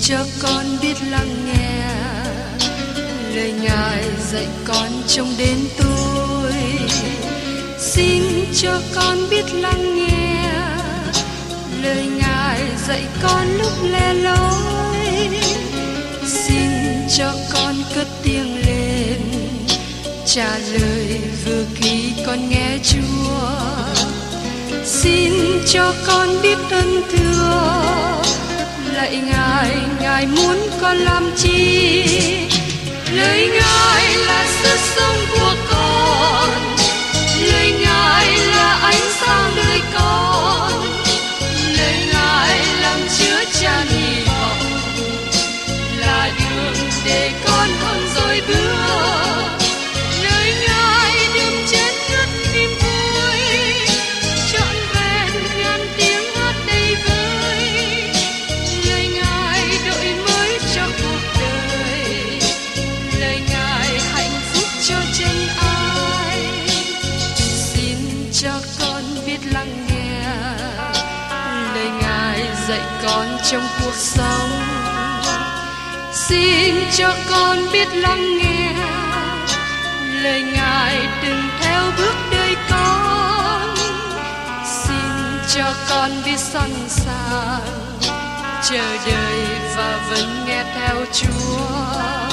cho con biết lắng nghe lời Ngài dạy con trong đến tôi. Xin cho con biết lắng nghe lời Ngài dạy con lúc lẻ loi. Xin cho con cất tiếng lên trả lời vừa khi con nghe Chúa. Xin cho con biết ơn thưa lạy Ngài, Ngài muốn con làm chi? Lời Ngài là sức sống của con, lời Ngài là ánh sáng đời con, lời Ngài làm chứa chan hy vọng, là đường để con không dối bước. Lời Ngài đừng chết ngất niềm vui, trọn vẹn ngàn tiếng hát đầy vơi. Lời Ngài đổi mới cho cuộc đời, lời Ngài hạnh phúc cho chân ai. Xin cho con biết lắng nghe lời Ngài dạy con trong cuộc sống. Xin cho con biết lắng nghe lời Ngài đừng theo bước đời con. Xin cho con biết sẵn sàng chờ đợi và vẫn nghe theo Chúa.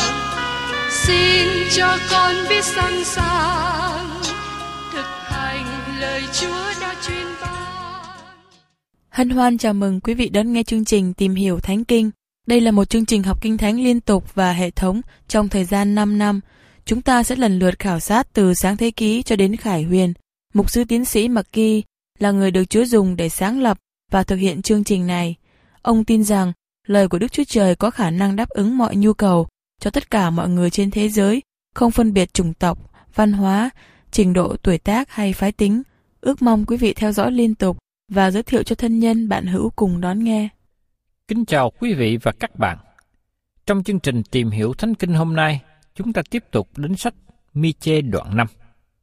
Xin cho con biết sẵn sàng thực hành lời Chúa đã truyền ban. Hân hoan chào mừng quý vị đón nghe chương trình Tìm hiểu Thánh Kinh. Đây là một chương trình học Kinh Thánh liên tục và hệ thống trong thời gian 5 năm. Chúng ta sẽ lần lượt khảo sát từ Sáng Thế Ký cho đến Khải Huyền. Mục sư tiến sĩ McGee là người được Chúa dùng để sáng lập và thực hiện chương trình này. Ông tin rằng lời của Đức Chúa Trời có khả năng đáp ứng mọi nhu cầu cho tất cả mọi người trên thế giới, không phân biệt chủng tộc, văn hóa, trình độ tuổi tác hay phái tính. Ước mong quý vị theo dõi liên tục và giới thiệu cho thân nhân bạn hữu cùng đón nghe. Kính chào quý vị và các bạn. Trong chương trình Tìm hiểu Thánh Kinh hôm nay, chúng ta tiếp tục đến sách Mi-chê đoạn 5.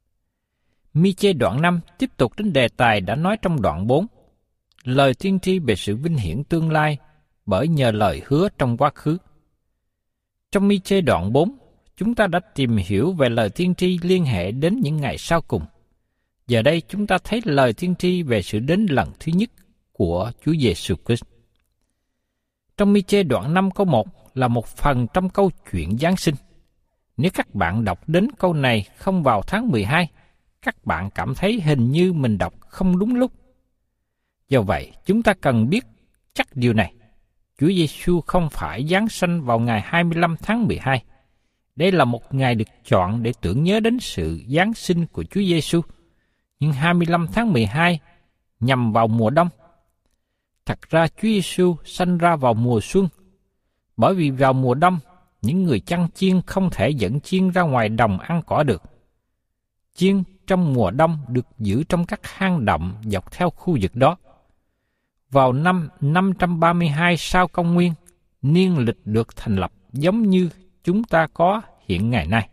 Mi-chê đoạn 5 tiếp tục đến đề tài đã nói trong đoạn 4, lời tiên tri về sự vinh hiển tương lai bởi nhờ lời hứa trong quá khứ. Trong Mi-chê đoạn 4, chúng ta đã tìm hiểu về lời tiên tri liên hệ đến những ngày sau cùng. Giờ đây chúng ta thấy lời tiên tri về sự đến lần thứ nhất của Chúa Giêsu Christ. Trong Mi-chê đoạn 5 câu 1 là một phần trong câu chuyện Giáng sinh. Nếu các bạn đọc đến câu này không vào tháng 12, các bạn cảm thấy hình như mình đọc không đúng lúc. Do vậy, chúng ta cần biết chắc điều này. Chúa Giêsu không phải giáng sanh vào ngày 25 tháng 12. Đây là một ngày được chọn để tưởng nhớ đến sự giáng sinh của Chúa Giêsu. Nhưng 25 tháng 12 nhằm vào mùa đông. Thật ra Chúa Giêsu sanh ra vào mùa xuân, bởi vì vào mùa đông, những người chăn chiên không thể dẫn chiên ra ngoài đồng ăn cỏ được. Chiên trong mùa đông được giữ trong các hang động dọc theo khu vực đó. Vào năm 532 sau công nguyên, niên lịch được thành lập giống như chúng ta có hiện ngày nay.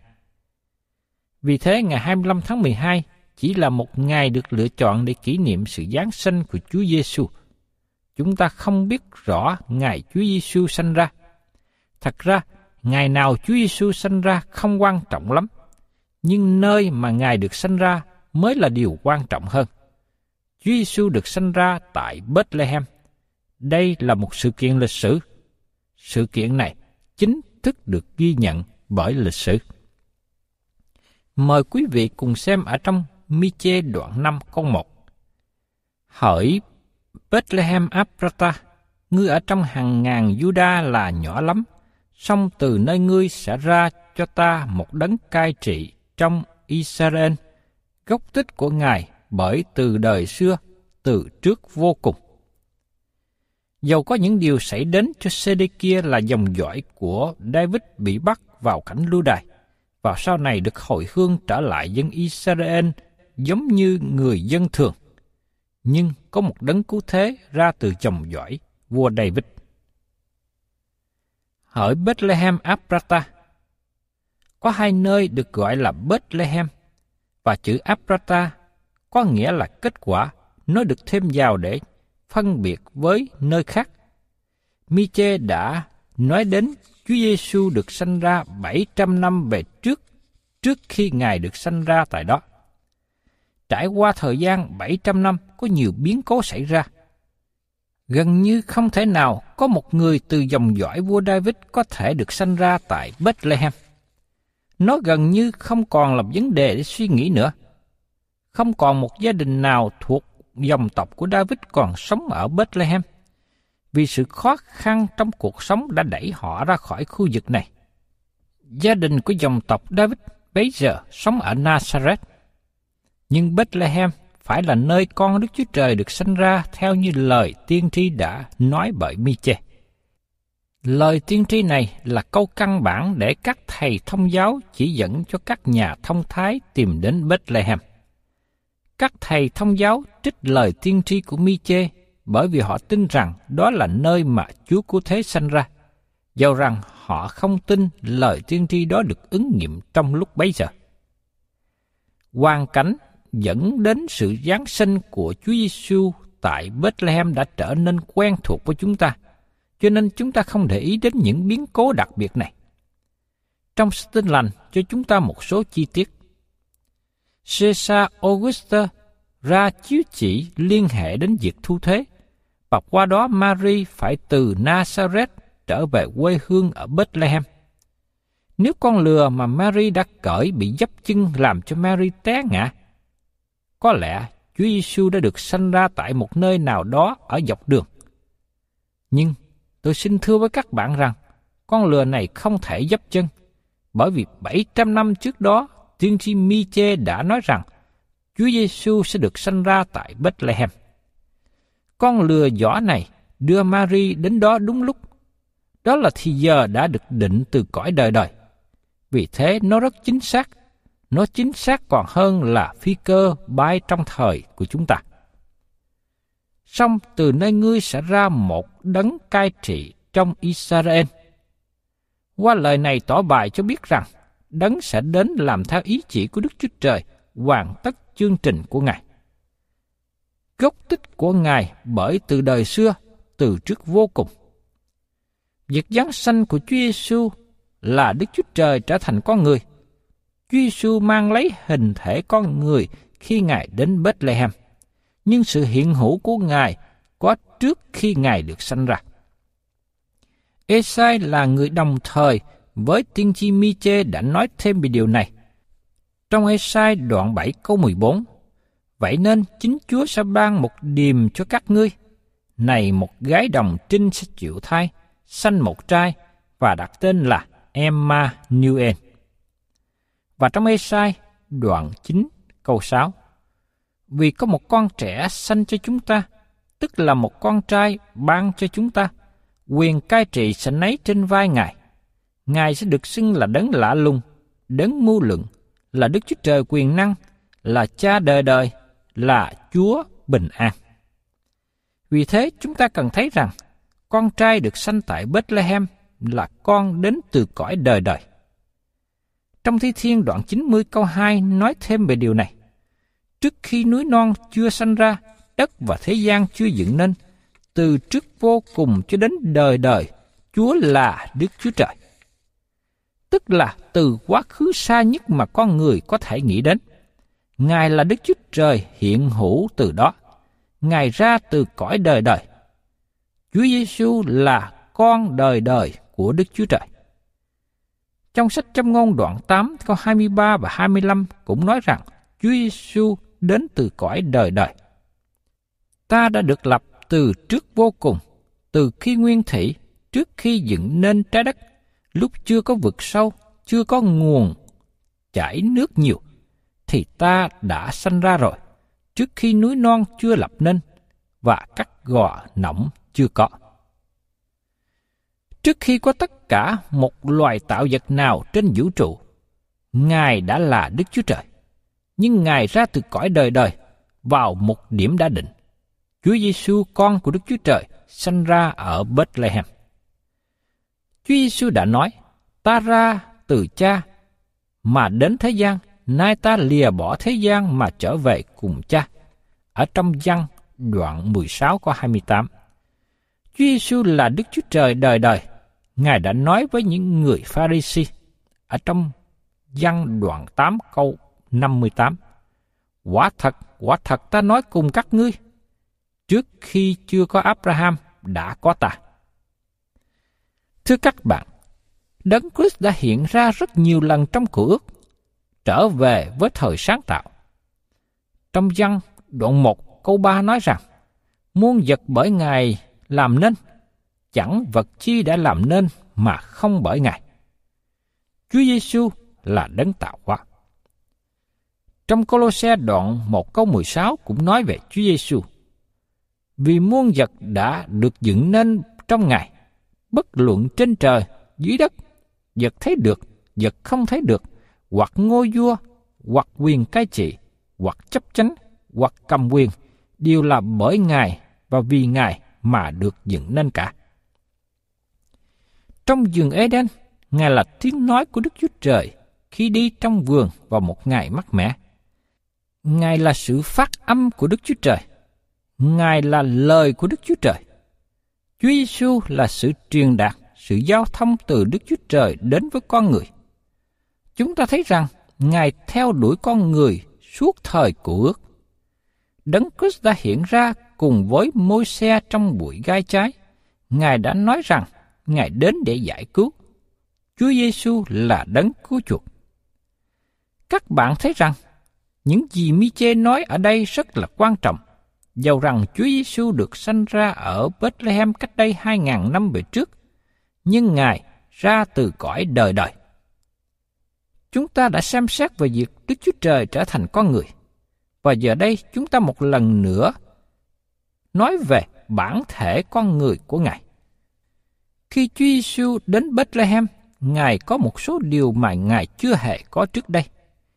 Vì thế, ngày 25 tháng 12 chỉ là một ngày được lựa chọn để kỷ niệm sự giáng sanh của Chúa Giêsu. Chúng ta không biết rõ ngày Chúa Giêsu sanh ra. Thật ra, ngày nào Chúa Giêsu sanh ra không quan trọng lắm, nhưng nơi mà Ngài được sanh ra mới là điều quan trọng hơn. Chúa Giêsu được sanh ra tại Bethlehem. Đây là một sự kiện lịch sử. Sự kiện này chính thức được ghi nhận bởi lịch sử. Mời quý vị cùng xem ở trong Mi-chê đoạn 5 câu 1. Hỡi Bethlehem Ephrata, ngươi ở trong hàng ngàn Juda là nhỏ lắm, song từ nơi ngươi sẽ ra cho ta một đấng cai trị trong Israel, gốc tích của Ngài bởi từ đời xưa, từ trước vô cùng. Dầu có những điều xảy đến cho Sê-đê-kia là dòng dõi của David bị bắt vào cảnh lưu đày, và sau này được hồi hương trở lại dân Israel giống như người dân thường. Nhưng có một đấng cứu thế ra từ dòng dõi vua David. Hỡi Bethlehem Ephrata, có hai nơi được gọi là Bethlehem, và chữ Ephrata có nghĩa là kết quả, nó được thêm vào để phân biệt với nơi khác. Mi-chê đã nói đến Chúa Giêsu được sanh ra 700 năm về trước khi Ngài được sanh ra tại đó. Trải qua thời gian 700 năm có nhiều biến cố xảy ra. Gần như không thể nào có một người từ dòng dõi vua David có thể được sanh ra tại Bethlehem. Nó gần như không còn là vấn đề để suy nghĩ nữa. Không còn một gia đình nào thuộc dòng tộc của David còn sống ở Bethlehem, vì sự khó khăn trong cuộc sống đã đẩy họ ra khỏi khu vực này. Gia đình của dòng tộc David bấy giờ sống ở Nazareth, nhưng Bethlehem phải là nơi con Đức Chúa Trời được sanh ra theo như lời tiên tri đã nói bởi Mi-chê. Lời tiên tri này là câu căn bản để các thầy thông giáo chỉ dẫn cho các nhà thông thái tìm đến Bethlehem. Các thầy thông giáo trích lời tiên tri của Mi-chê bởi vì họ tin rằng đó là nơi mà Chúa Cứu Thế sanh ra, dầu rằng họ không tin lời tiên tri đó được ứng nghiệm trong lúc bấy giờ. Hoàn cảnh dẫn đến sự giáng sinh của Chúa Giêsu tại Bethlehem đã trở nên quen thuộc với chúng ta, cho nên chúng ta không để ý đến những biến cố đặc biệt này. Trong Tin Lành cho chúng ta một số chi tiết. Caesar Augustus ra chiếu chỉ liên hệ đến việc thu thuế, và qua đó Mary phải từ Nazareth trở về quê hương ở Bethlehem. Nếu con lừa mà Mary đã cởi bị dấp chân làm cho Mary té ngã, có lẽ Chúa Giêsu đã được sanh ra tại một nơi nào đó ở dọc đường. Nhưng tôi xin thưa với các bạn rằng, con lừa này không thể dấp chân, bởi vì 700 năm trước đó, tiên tri Mi-chê đã nói rằng Chúa Giêsu sẽ được sanh ra tại Bethlehem. Con lừa giỏ này đưa Mary đến đó đúng lúc. Đó là thì giờ đã được định từ cõi đời đời. Vì thế nó rất chính xác. Nó chính xác còn hơn là phi cơ bay trong thời của chúng ta. Song từ nơi ngươi sẽ ra một đấng cai trị trong Israel. Qua lời này tỏ bày cho biết rằng đấng sẽ đến làm theo ý chỉ của Đức Chúa Trời, hoàn tất chương trình của Ngài. Gốc tích của Ngài bởi từ đời xưa, từ trước vô cùng. Việc giáng sanh của Chúa Giêsu là Đức Chúa Trời trở thành con người. Chúa Giêsu mang lấy hình thể con người khi Ngài đến Bethlehem, nhưng sự hiện hữu của Ngài có trước khi Ngài được sanh ra. Ê-sai là người đồng thời với tiên tri Mi-chê đã nói thêm về điều này. Trong Ê-sai đoạn 7 câu 14, vậy nên chính Chúa sẽ ban một điềm cho các ngươi. Này một gái đồng trinh sẽ chịu thai, sanh một trai và đặt tên là Emmanuel. Và trong Ê-sai đoạn 9 câu 6, vì có một con trẻ sanh cho chúng ta, tức là một con trai ban cho chúng ta, quyền cai trị sẽ nấy trên vai Ngài. Ngài sẽ được xưng là đấng lạ lùng, đấng mưu luận, là Đức Chúa Trời quyền năng, là Cha đời đời, là Chúa bình an. Vì thế chúng ta cần thấy rằng con trai được sanh tại Bethlehem là con đến từ cõi đời đời. Trong Thi Thiên đoạn 90 câu 2 nói thêm về điều này. Trước khi núi non chưa sanh ra, đất và thế gian chưa dựng nên, từ trước vô cùng cho đến đời đời, Chúa là Đức Chúa Trời. Tức là từ quá khứ xa nhất mà con người có thể nghĩ đến. Ngài là Đức Chúa Trời hiện hữu từ đó. Ngài ra từ cõi đời đời. Chúa Giêsu là con đời đời của Đức Chúa Trời. Trong sách Châm Ngôn đoạn 8 câu 23 và 25 cũng nói rằng Chúa Giêsu đến từ cõi đời đời. Ta đã được lập từ trước vô cùng, từ khi nguyên thủy, trước khi dựng nên trái đất, lúc chưa có vực sâu, chưa có nguồn chảy nước nhiều, thì ta đã sanh ra rồi, trước khi núi non chưa lập nên, và các gò nỏng chưa có. Trước khi có tất cả một loài tạo vật nào trên vũ trụ, Ngài đã là Đức Chúa Trời, nhưng Ngài ra từ cõi đời đời vào một điểm đã định. Chúa Giêsu con của Đức Chúa Trời sanh ra ở Bethlehem. Chúa Giêsu đã nói, ta ra từ Cha mà đến thế gian, nay ta lìa bỏ thế gian mà trở về cùng Cha. Ở trong Giăng đoạn 16 câu 28. Chúa Giêsu là Đức Chúa Trời đời đời. Ngài đã nói với những người Pha-ri-si ở trong Giăng đoạn 8 câu 58. Quả thật ta nói cùng các ngươi, trước khi chưa có Abraham đã có ta. Thưa các bạn, Đấng Christ đã hiện ra rất nhiều lần trong Cựu Ước, trở về với thời sáng tạo. Trong Giăng đoạn 1 câu 3 nói rằng, muôn vật bởi Ngài làm nên, chẳng vật chi đã làm nên mà không bởi Ngài. Chúa Giêsu là Đấng tạo hóa. Trong Cô-lô-se đoạn 1 câu 16 cũng nói về Chúa Giêsu. Vì muôn vật đã được dựng nên trong Ngài, bất luận trên trời, dưới đất, vật thấy được, vật không thấy được, hoặc ngôi vua, hoặc quyền cai trị, hoặc chấp chánh, hoặc cầm quyền, đều là bởi Ngài và vì Ngài mà được dựng nên cả. Trong vườn Eden, Ngài là tiếng nói của Đức Chúa Trời khi đi trong vườn vào một ngày mát mẻ. Ngài là sự phát âm của Đức Chúa Trời. Ngài là lời của Đức Chúa Trời. Chúa Giêsu là sự truyền đạt, sự giao thông từ Đức Chúa Trời đến với con người. Chúng ta thấy rằng Ngài theo đuổi con người suốt thời Cựu Ước. Đấng Christ đã hiện ra cùng với Môi-se trong bụi gai trái. Ngài đã nói rằng Ngài đến để giải cứu. Chúa Giêsu là Đấng cứu chuộc. Các bạn thấy rằng những gì Mi-chê nói ở đây rất là quan trọng. Dầu rằng Chúa Giêsu được sanh ra ở Bethlehem cách đây 2.000 năm về trước, nhưng Ngài ra từ cõi đời đời. Chúng ta đã xem xét về việc Đức Chúa Trời trở thành con người, và giờ đây chúng ta một lần nữa nói về bản thể con người của Ngài. Khi Chúa Giêsu đến Bethlehem, Ngài có một số điều mà Ngài chưa hề có trước đây.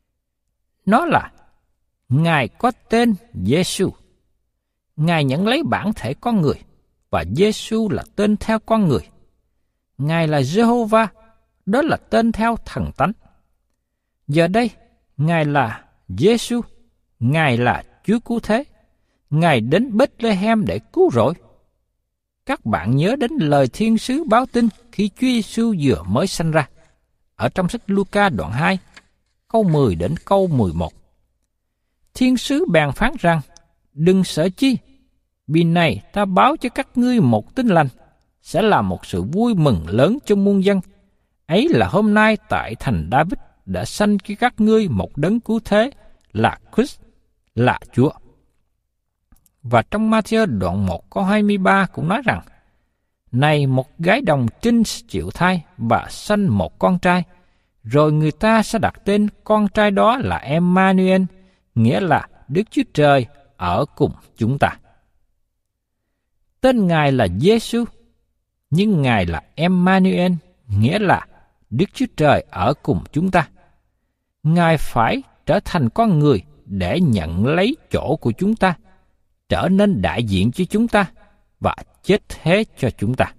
Nó là Ngài có tên Giêsu. Ngài nhận lấy bản thể con người, và Giêsu là tên theo con người. Ngài là Jehovah, đó là tên theo thần tánh. Giờ đây, Ngài là Giêsu, Ngài là Chúa Cứu Thế. Ngài đến Bethlehem để cứu rỗi. Các bạn nhớ đến lời thiên sứ báo tin khi Chúa Giêsu vừa mới sanh ra, ở trong sách Luca đoạn 2, câu 10 đến câu 11. Thiên sứ bèn phán rằng, đừng sợ chi, vì này ta báo cho các ngươi một tin lành, sẽ là một sự vui mừng lớn cho muôn dân. Ấy là hôm nay tại thành David đã sanh cho các ngươi một đấng cứu thế, là Christ, là Chúa. Và trong Ma-thi-ơ đoạn 1 câu 23 cũng nói rằng, này một gái đồng trinh chịu thai và sanh một con trai, rồi người ta sẽ đặt tên con trai đó là Emmanuel, nghĩa là Đức Chúa Trời ở cùng chúng ta. Tên Ngài là Giêsu, nhưng Ngài là Emmanuel, nghĩa là Đức Chúa Trời ở cùng chúng ta. Ngài phải trở thành con người để nhận lấy chỗ của chúng ta, trở nên đại diện cho chúng ta và chết thế cho chúng ta.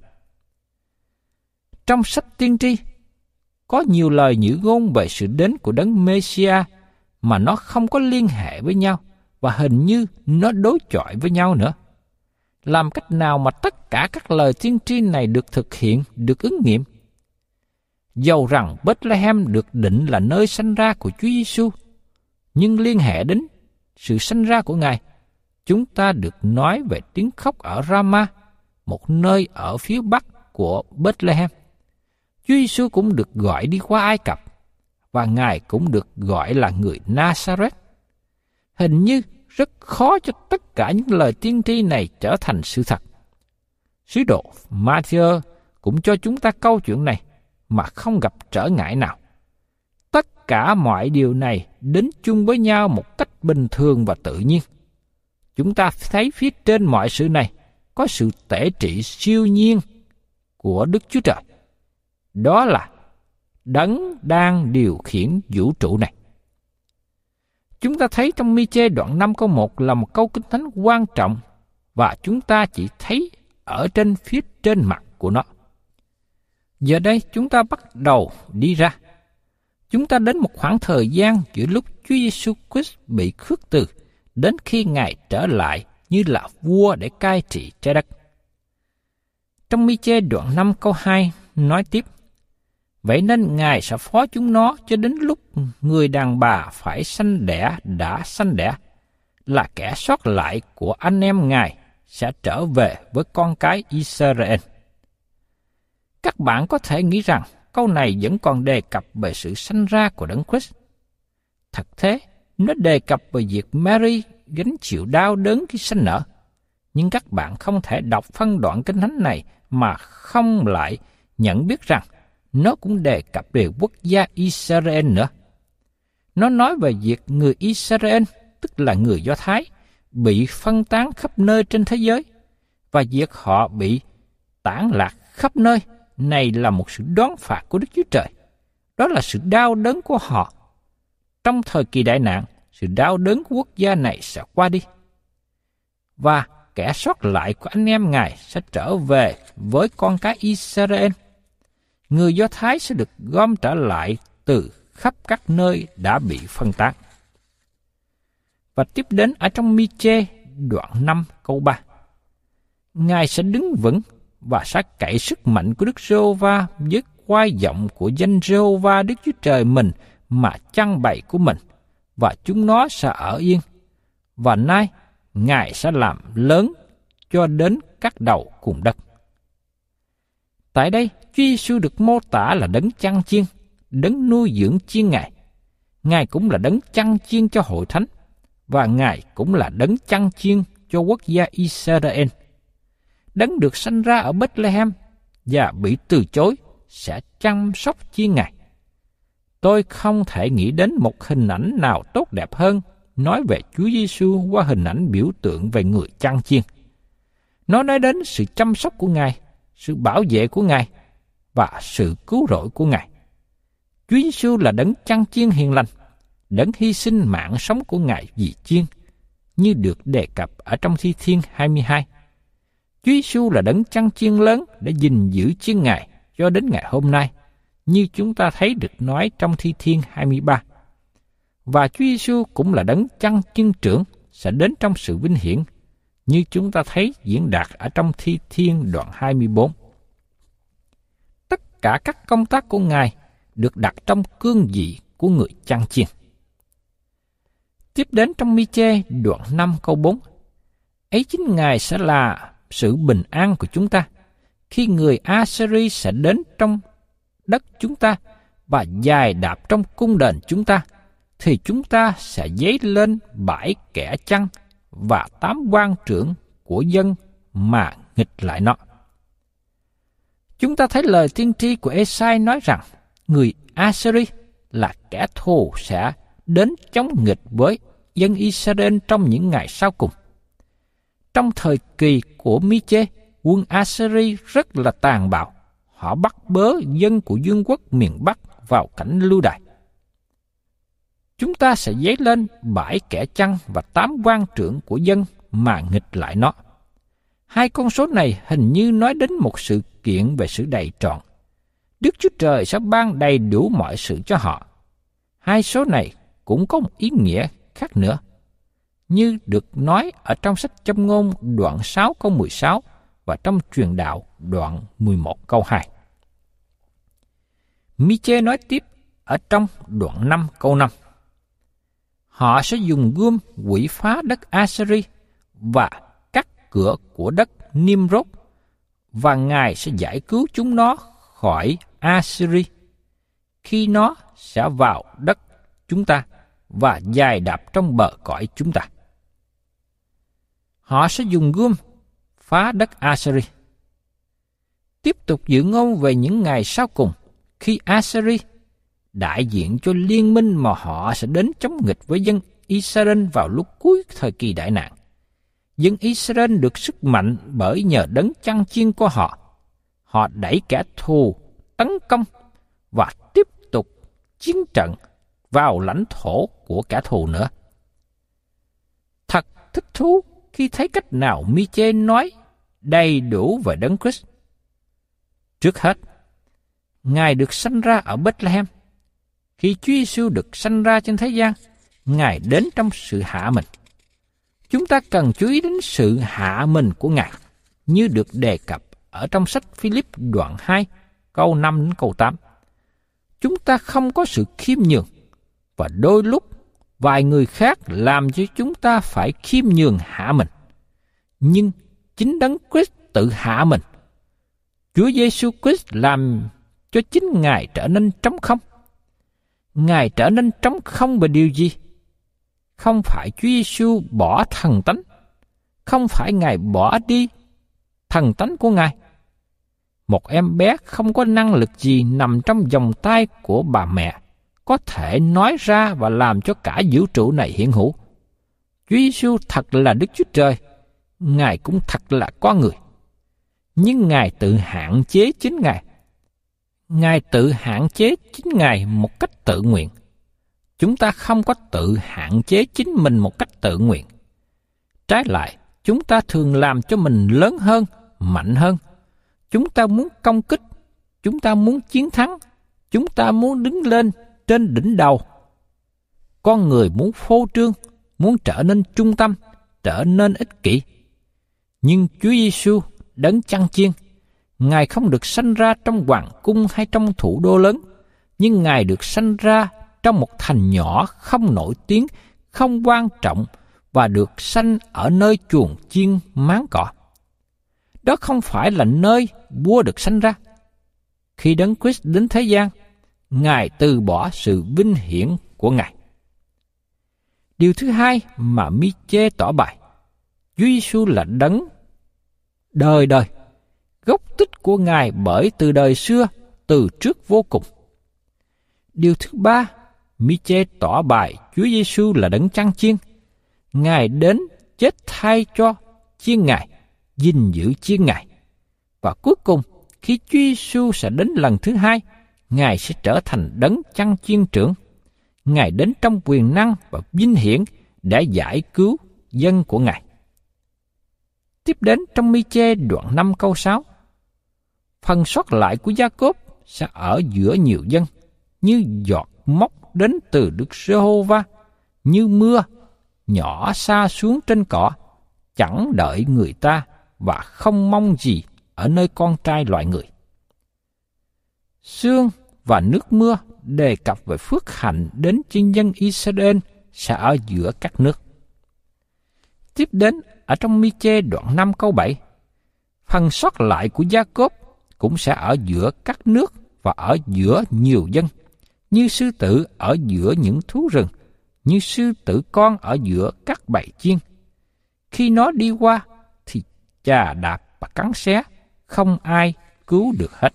Trong sách tiên tri, có nhiều lời nhữ ngôn về sự đến của đấng Mê-si-a mà nó không có liên hệ với nhau và hình như nó đối chọi với nhau nữa. Làm cách nào mà tất cả các lời tiên tri này được thực hiện, được ứng nghiệm? Dầu rằng Bethlehem được định là nơi sanh ra của Chúa Giêsu, nhưng liên hệ đến sự sanh ra của Ngài, chúng ta được nói về tiếng khóc ở Rama, một nơi ở phía bắc của Bethlehem. Chúa Giêsu cũng được gọi đi qua Ai Cập, và Ngài cũng được gọi là người Nazareth. Hình như rất khó cho tất cả những lời tiên tri này trở thành sự thật. Sứ đồ Ma-thi-ơ cũng cho chúng ta câu chuyện này mà không gặp trở ngại nào. Tất cả mọi điều này đến chung với nhau một cách bình thường và tự nhiên. Chúng ta thấy phía trên mọi sự này có sự tể trị siêu nhiên của Đức Chúa Trời. Đó là Đấng đang điều khiển vũ trụ này. Chúng ta thấy trong Mi-chê đoạn 5 câu 1 là một câu kinh thánh quan trọng, và chúng ta chỉ thấy ở trên phía trên mặt của nó. Giờ đây chúng ta bắt đầu đi ra. Chúng ta đến một khoảng thời gian giữa lúc Chúa Giêsu Christ bị khước từ đến khi Ngài trở lại như là vua để cai trị trái đất. Trong Mi-chê đoạn 5 câu 2 nói tiếp, vậy nên Ngài sẽ phó chúng nó cho đến lúc người đàn bà phải sanh đẻ đã sanh đẻ, là kẻ sót lại của anh em Ngài sẽ trở về với con cái Israel. Các bạn có thể nghĩ rằng câu này vẫn còn đề cập về sự sanh ra của Đấng Christ. Thật thế, nó đề cập về việc Mary gánh chịu đau đớn khi sanh nở. Nhưng các bạn không thể đọc phân đoạn kinh thánh này mà không lại nhận biết rằng nó cũng đề cập về quốc gia Israel nữa. Nó nói về việc người Israel, tức là người Do Thái, bị phân tán khắp nơi trên thế giới, và việc họ bị tản lạc khắp nơi này là một sự đón phạt của Đức Chúa Trời. Đó là sự đau đớn của họ. Trong thời kỳ đại nạn, sự đau đớn của quốc gia này sẽ qua đi, và kẻ sót lại của anh em Ngài sẽ trở về với con cái Israel. Người Do Thái sẽ được gom trở lại từ khắp các nơi đã bị phân tán. Và tiếp đến ở trong Mi-chê đoạn 5 câu 3. Ngài sẽ đứng vững và sẽ cậy sức mạnh của Đức Giê-hô-va với oai vọng của danh Giê-hô-va Đức Chúa Trời mình mà chăn bày của mình, và chúng nó sẽ ở yên. Và nay Ngài sẽ làm lớn cho đến các đầu cùng đất. Tại đây, Chúa Giêsu được mô tả là đấng chăn chiên, đấng nuôi dưỡng chiên Ngài. Ngài cũng là đấng chăn chiên cho hội thánh, và Ngài cũng là đấng chăn chiên cho quốc gia Israel. Đấng được sanh ra ở Bethlehem và bị từ chối sẽ chăm sóc chiên Ngài. Tôi không thể nghĩ đến một hình ảnh nào tốt đẹp hơn nói về Chúa Giêsu qua hình ảnh biểu tượng về người chăn chiên. Nó nói đến sự chăm sóc của Ngài, sự bảo vệ của Ngài và sự cứu rỗi của Ngài. Chúa Giêsu là đấng chăn chiên hiền lành, đấng hy sinh mạng sống của Ngài vì chiên, như được đề cập ở trong Thi Thiên 22. Chúa Giêsu là đấng chăn chiên lớn để gìn giữ chiên Ngài cho đến ngày hôm nay, như chúng ta thấy được nói trong Thi Thiên 23. Và Chúa Giêsu cũng là đấng chăn chiên trưởng sẽ đến trong sự vinh hiển, như chúng ta thấy diễn đạt ở trong Thi Thiên đoạn 24. Tất cả các công tác của Ngài được đặt trong cương vị của người chăn chiên. Tiếp đến trong Mi-chê đoạn 5 câu 4. Ấy chính Ngài sẽ là sự bình an của chúng ta, khi người Assyri sẽ đến trong đất chúng ta và dài đạp trong cung đền chúng ta, thì chúng ta sẽ dấy lên 7 kẻ chăn và 8 quan trưởng của dân mà nghịch lại nó. Chúng ta thấy lời tiên tri của Ê-sai nói rằng người Assyri là kẻ thù sẽ đến chống nghịch với dân Israel trong những ngày sau cùng. Trong thời kỳ của Mi-chê, quân Assyri rất là tàn bạo. Họ bắt bớ dân của vương quốc miền Bắc vào cảnh lưu đày. Chúng ta sẽ dấy lên 7 kẻ chăn và 8 quan trưởng của dân mà nghịch lại nó. Hai con số này hình như nói đến một sự kiện về sự đầy trọn. Đức Chúa Trời sẽ ban đầy đủ mọi sự cho họ. Hai số này cũng có một ý nghĩa khác nữa, như được nói ở trong sách Châm ngôn đoạn 6 câu 16 và trong Truyền đạo đoạn 11 câu 2. Mi-chê nói tiếp ở trong đoạn 5 câu 5. Họ sẽ dùng gươm quỷ phá đất Assyri và cắt cửa của đất Nimrod, và Ngài sẽ giải cứu chúng nó khỏi Assyri khi nó sẽ vào đất chúng ta và dài đạp trong bờ cõi chúng ta. Họ sẽ dùng gươm phá đất Assyri. Tiếp tục dự ngôn về những ngày sau cùng, khi Assyri đại diện cho liên minh mà họ sẽ đến chống nghịch với dân Israel vào lúc cuối thời kỳ đại nạn. Dân Israel được sức mạnh bởi nhờ đấng chăn chiên của họ. Họ đẩy kẻ thù tấn công và tiếp tục chiến trận vào lãnh thổ của kẻ thù nữa. Thật thích thú khi thấy cách nào Mi-chê nói đầy đủ về Đấng Christ. Trước hết, Ngài được sanh ra ở Bethlehem. Khi Chúa Giêsu được sanh ra trên thế gian, Ngài đến trong sự hạ mình. Chúng ta cần chú ý đến sự hạ mình của Ngài, như được đề cập ở trong sách Philip đoạn 2, câu 5 đến câu 8. Chúng ta không có sự khiêm nhường, và đôi lúc vài người khác làm cho chúng ta phải khiêm nhường hạ mình. Nhưng chính Đấng Christ tự hạ mình. Chúa Giêsu Christ làm cho chính Ngài trở nên trống không. Ngài trở nên trống không về điều gì? Không phải Chúa Giêsu bỏ thần tánh, không phải Ngài bỏ đi thần tánh của Ngài. Một em bé không có năng lực gì nằm trong vòng tay của bà mẹ có thể nói ra và làm cho cả vũ trụ này hiện hữu. Chúa Giêsu thật là Đức Chúa Trời, Ngài cũng thật là con người. Nhưng Ngài tự hạn chế chính Ngài. Ngài tự hạn chế chính Ngài một cách tự nguyện. Chúng ta không có tự hạn chế chính mình một cách tự nguyện. Trái lại, chúng ta thường làm cho mình lớn hơn, mạnh hơn. Chúng ta muốn công kích, chúng ta muốn chiến thắng, chúng ta muốn đứng lên trên đỉnh đầu. Con người muốn phô trương, muốn trở nên trung tâm, trở nên ích kỷ. Nhưng Chúa Giêsu, Đấng chăn chiên, Ngài không được sanh ra trong hoàng cung hay trong thủ đô lớn, nhưng Ngài được sanh ra trong một thành nhỏ không nổi tiếng, không quan trọng và được sanh ở nơi chuồng chiên máng cỏ. Đó không phải là nơi vua được sanh ra. Khi Đấng Christ đến thế gian, Ngài từ bỏ sự vinh hiển của Ngài. Điều thứ hai mà Mi-chê tỏ bày, Chúa Giêsu là Đấng đời đời, gốc tích của Ngài bởi từ đời xưa, từ trước vô cùng. Điều thứ ba, Mi-chê tỏ bày Chúa Giêsu là Đấng chăn chiên. Ngài đến chết thay cho chiên Ngài, gìn giữ chiên Ngài. Và cuối cùng, khi Chúa Giêsu sẽ đến lần thứ hai, Ngài sẽ trở thành Đấng chăn chiên trưởng. Ngài đến trong quyền năng và vinh hiển để giải cứu dân của Ngài. Tiếp đến trong Mi-chê đoạn 5 câu 6, phần sót lại của Gia-cốp sẽ ở giữa nhiều dân, như giọt móc đến từ Đức Giê-hô-va, như mưa nhỏ sa xuống trên cỏ, chẳng đợi người ta và không mong gì ở nơi con trai loài người. Sương và nước mưa đề cập về phước hạnh đến trên dân Israel sẽ ở giữa các nước. Tiếp đến ở trong Mi-chê đoạn 5 câu 7, phần sót lại của Gia-cốp cũng sẽ ở giữa các nước và ở giữa nhiều dân, như sư tử ở giữa những thú rừng, như sư tử con ở giữa các bầy chiên. Khi nó đi qua thì chà đạp và cắn xé, không ai cứu được hết.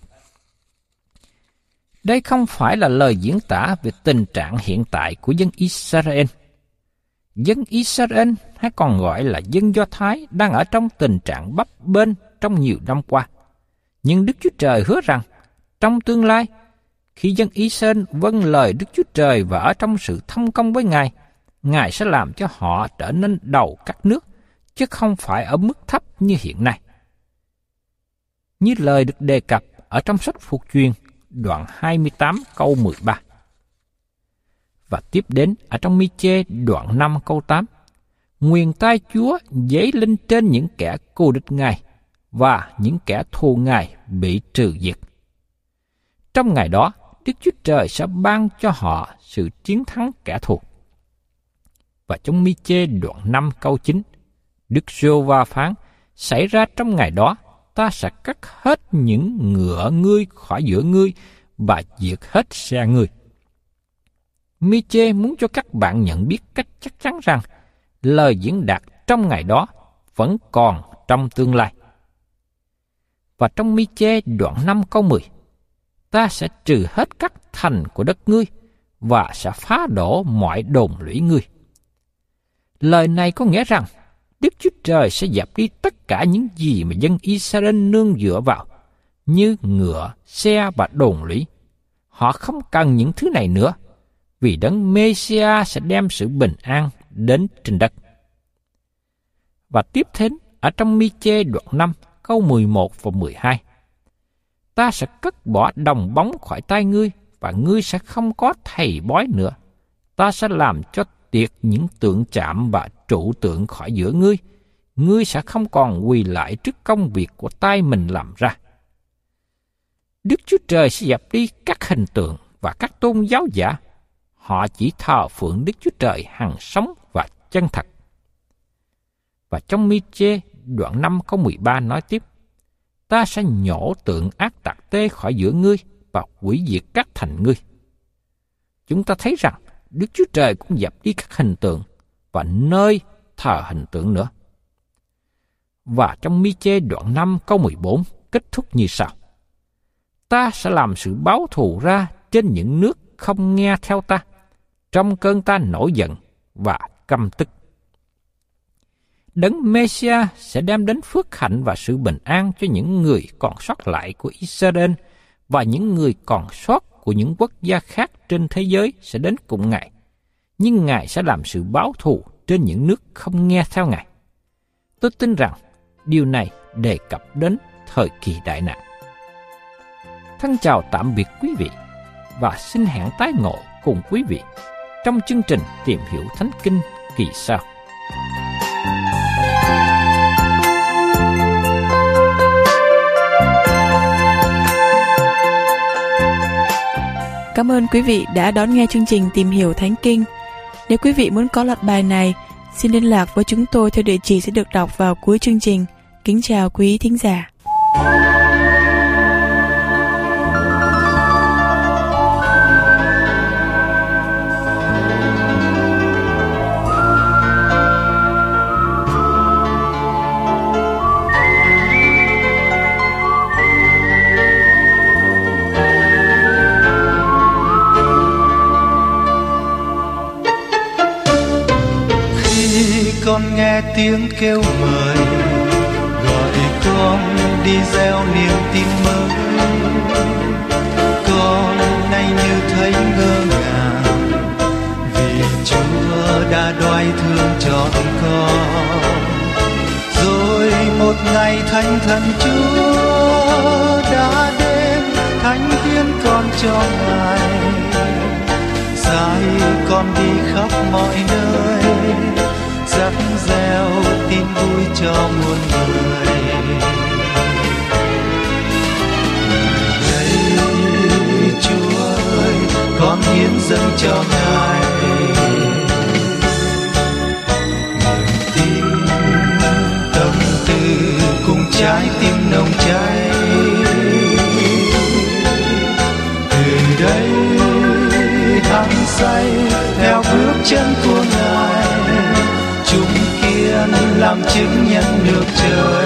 Đây không phải là lời diễn tả về tình trạng hiện tại của dân Israel. Dân Israel, hay còn gọi là dân Do Thái, đang ở trong tình trạng bấp bênh trong nhiều năm qua. Nhưng Đức Chúa Trời hứa rằng, trong tương lai, khi dân Israel vâng lời Đức Chúa Trời và ở trong sự thông công với Ngài, Ngài sẽ làm cho họ trở nên đầu các nước, chứ không phải ở mức thấp như hiện nay. Như lời được đề cập ở trong sách Phục Truyền, đoạn 28 câu 13. Và tiếp đến ở trong Mi-chê đoạn 5 câu 8, nguyền tai Chúa dấy lên trên những kẻ cù địch Ngài, và những kẻ thù Ngài bị trừ diệt. Trong ngày đó, Đức Chúa Trời sẽ ban cho họ sự chiến thắng kẻ thù. Và trong Mi-chê đoạn 5 câu 9, Đức Giê-hô-va phán, xảy ra trong ngày đó, ta sẽ cắt hết những ngựa ngươi khỏi giữa ngươi và diệt hết xe ngươi. Mi-chê muốn cho các bạn nhận biết cách chắc chắn rằng lời diễn đạt trong ngày đó vẫn còn trong tương lai. Và trong Mi-chê đoạn 5 câu 10, ta sẽ trừ hết các thành của đất ngươi và sẽ phá đổ mọi đồn lũy ngươi. Lời này có nghĩa rằng Đức Chúa Trời sẽ dẹp đi tất cả những gì mà dân Israel nương dựa vào, như ngựa, xe và đồn lũy. Họ không cần những thứ này nữa, vì Đấng Mê-si-a sẽ đem sự bình an đến trên đất. Và tiếp đến ở trong Mi-chê đoạn 5 câu 11 và 12, ta sẽ cất bỏ đồng bóng khỏi tay ngươi, và ngươi sẽ không có thầy bói nữa. Ta sẽ làm cho tiệt những tượng chạm và trụ tượng khỏi giữa ngươi. Ngươi sẽ không còn quỳ lại trước công việc của tay mình làm ra. Đức Chúa Trời sẽ dẹp đi các hình tượng và các tôn giáo giả. Họ chỉ thờ phượng Đức Chúa Trời hằng sống và chân thật. Và trong Mi-chê đoạn 5 câu 13 nói tiếp: Ta sẽ nhổ tượng ác tặc tê khỏi giữa ngươi và hủy diệt các thành ngươi. Chúng ta thấy rằng Đức Chúa Trời cũng dẹp đi các hình tượng và nơi thờ hình tượng nữa. Và trong Mi-chê đoạn 5 câu 14 kết thúc như sau: Ta sẽ làm sự báo thù ra trên những nước không nghe theo ta, trong cơn ta nổi giận và căm tức. Đấng Mê-si-a sẽ đem đến phước hạnh và sự bình an cho những người còn sót lại của Israel, và những người còn sót của những quốc gia khác trên thế giới sẽ đến cùng Ngài. Nhưng Ngài sẽ làm sự báo thù trên những nước không nghe theo Ngài. Tôi tin rằng điều này đề cập đến thời kỳ đại nạn. Thân chào tạm biệt quý vị và xin hẹn tái ngộ cùng quý vị trong chương trình Tìm Hiểu Thánh Kinh kỳ sau. Cảm ơn quý vị đã đón nghe chương trình Tìm Hiểu Thánh Kinh. Nếu quý vị muốn có loạt bài này, xin liên lạc với chúng tôi theo địa chỉ sẽ được đọc vào cuối chương trình. Kính chào quý thính giả. Con nghe tiếng kêu mời, gọi con đi gieo niềm tin mới. Con nay như thấy ngơ ngàng, vì Chúa đã đoái thương trọn con. Rồi một ngày thánh thần Chúa đã đến, thánh hiến con cho Ngài, sai con đi khắp mọi nơi, dắt gieo tin vui cho muôn người. Đây Chúa ơi, con hiến dâng cho Ngài niềm tin, tâm tư cùng trái tim nồng cháy. Từ đây hăng say theo bước chân của Ngài, chúng kiên làm chứng nhân được trời.